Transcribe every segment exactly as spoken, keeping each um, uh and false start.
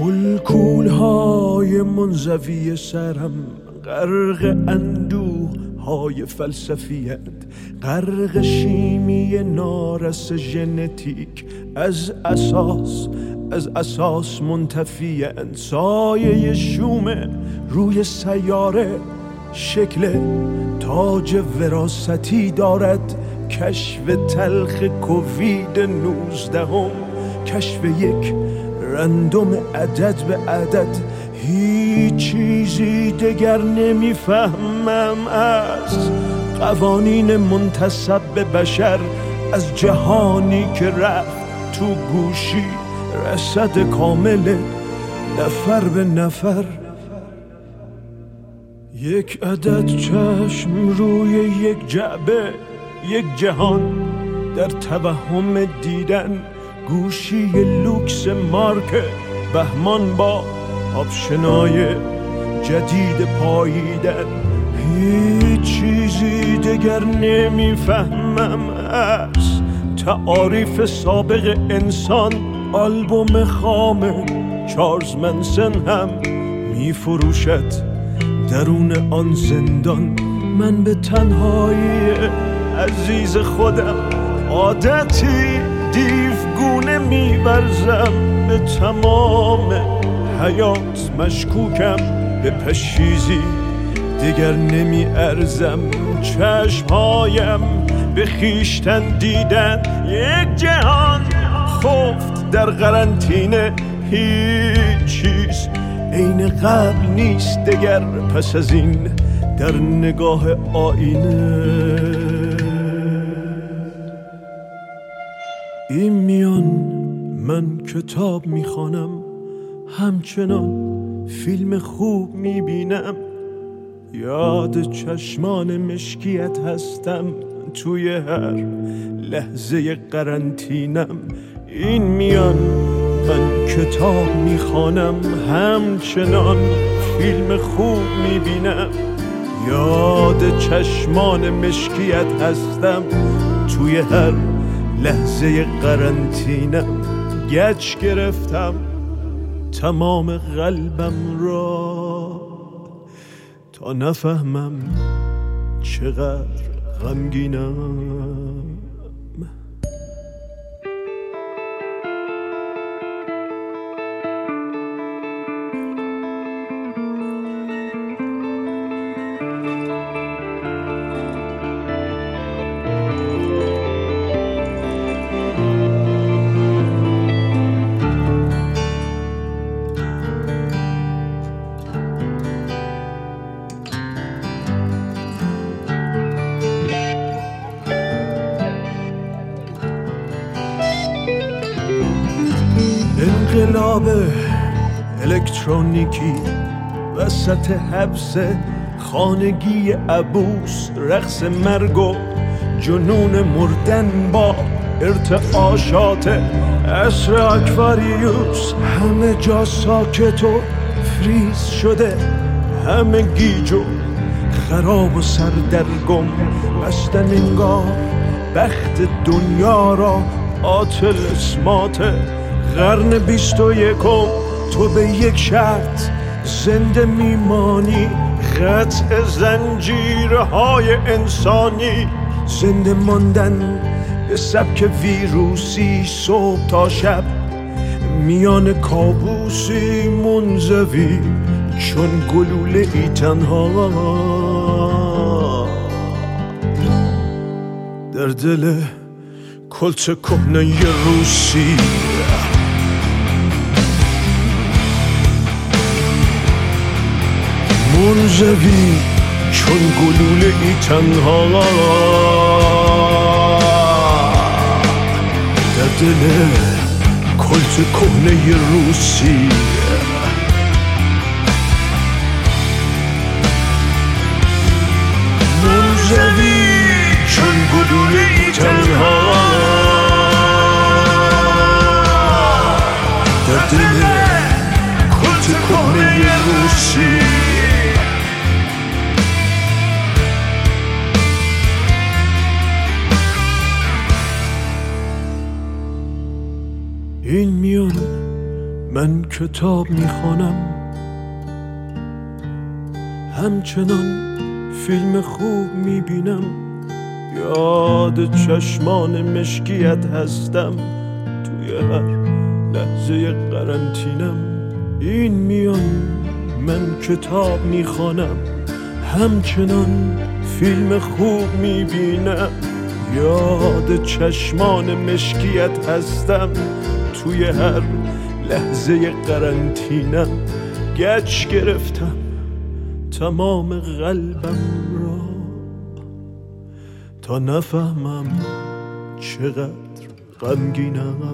ملکولهای منزوی سرم غرق اندوه های فلسفیت، غرق شیمی نارس ژنتیک، از اساس از اساس منتفی‌اند. سایه شوم روی سیاره شکل تاج وراثتی دارد. کشف تلخ کووید نوزدهم، کشف یک رندوم عدد به عدد. هیچ چیزی دگر نمیفهمم از قوانین منتسب به بشر، از جهانی که رفت تو گوشی رصد کامل نفر به نفر. یک عدد چشم روی یک جعبه، یک جهان در توهم دیدن. گوشی لوکس مارک بهمان با آپشنای جدید پاییدن. هیچ چیزی دگر نمیفهمم از تعاریف سابق انسان. آلبوم خام چارلز منسن هم میفروشد درون آن زندان. من به تنهایی عزیز خودم عادتی دیوگونه می‌ورزم. به تمام حیات مشکوکم، به پشیزی دیگر نمی ارزم. چشمهایم به خیشتن دیدن یک جهان خفت در قرنطینه. هیچ چیز عین قبل نیست دگر پس از این در نگاه آینه. این میان من کتاب میخوانم، همچنان فیلم خوب میبینم. یاد چشمان مشکیت هستم توی هر لحظه قرنطینم. این میان من کتاب میخوانم، همچنان فیلم خوب میبینم. یاد چشمان مشکیت هستم توی هر لحظه قرنطینم. گچ گرفتم تمام قلبم را تا نفهمم چقدر غمگینم. انقلاب الکترونیکی وسط حبس خانگی عبوس، رقص مرگ و جنون مردن با ارتعاشات عصر اکواریوس. همه جا ساکت و فریز شده، همه گیج و خراب و سردرگم. بستن انگار بخت دنیا را آتل اسمات قرن بیست و یکم. تو به یک شرط زنده میمانی، قطع زنجیرهای انسانی. زنده ماندن به سبک ویروسی، صبح تا شب میان کابوسی منزوی چون گلوله ای تنها در دل کلت کهنه ی روسی. منزوی چون گلوله ای تنها در دل کلت کهنه ی روسی. منزوی چون گلوله ای تنها در دل کلت کهنه ی روسی. این میون من کتاب میخوانم، همچنان فیلم خوب میبینم، یاد چشمان مشکیت هستم توی هر لحظه قرنطینم. این میان من کتاب میخوانم، همچنان فیلم خوب میبینم، یاد چشمان مشکیت هستم توی هر لحظه قرنطینم. گچ گرفتم تمام قلبم را تا نفهمم چقدر غمگینم.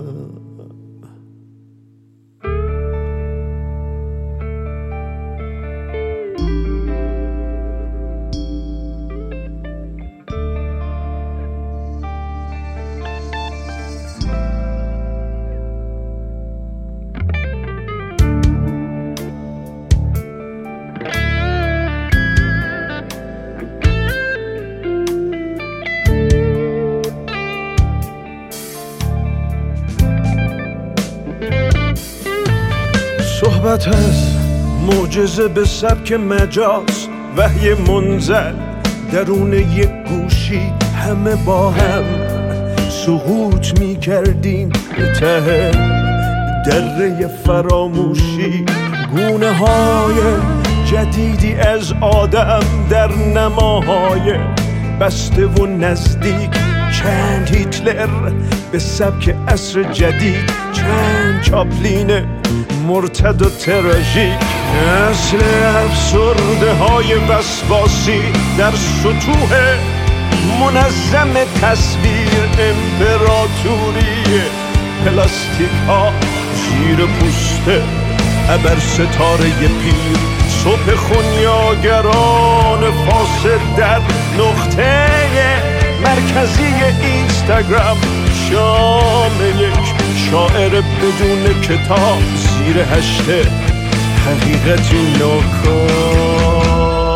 صحبت از معجزه به سبک مجاز، وحی منزل درون یک گوشی، همه با هم سقوط می کردیم به ته دره فراموشی. گونه های جدیدی از آدم در نماهای بسته و نزدیک، چند هیتلر به سبک عصر جدید، چند چاپلین مرتد و تراژیک. اصل افسرده های وسواسی در سطوح منظم تصویر، امپراتوری پلاستیک ها زیر پوست ابر ستاره پیر، صبح خونیاگران فاسد در نقطه مرکزی اینستاگرام، شام یک شاعر بدون کتاب زیر هشته حقیقتی ناکام.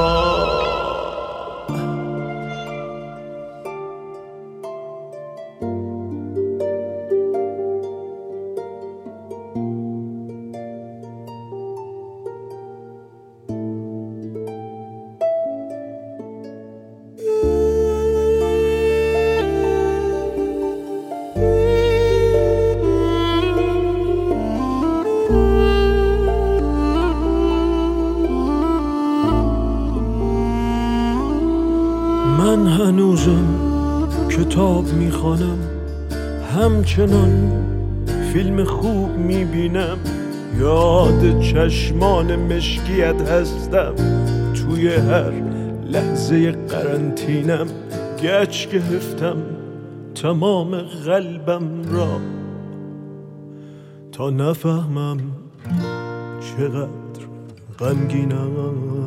من هنوزم کتاب میخوانم، همچنان فیلم خوب میبینم، یاد چشمان مشکیت هستم توی هر لحظه قرنطینم. گچ گرفتم تمام قلبم را تا نفهمم چقدر غمگینم.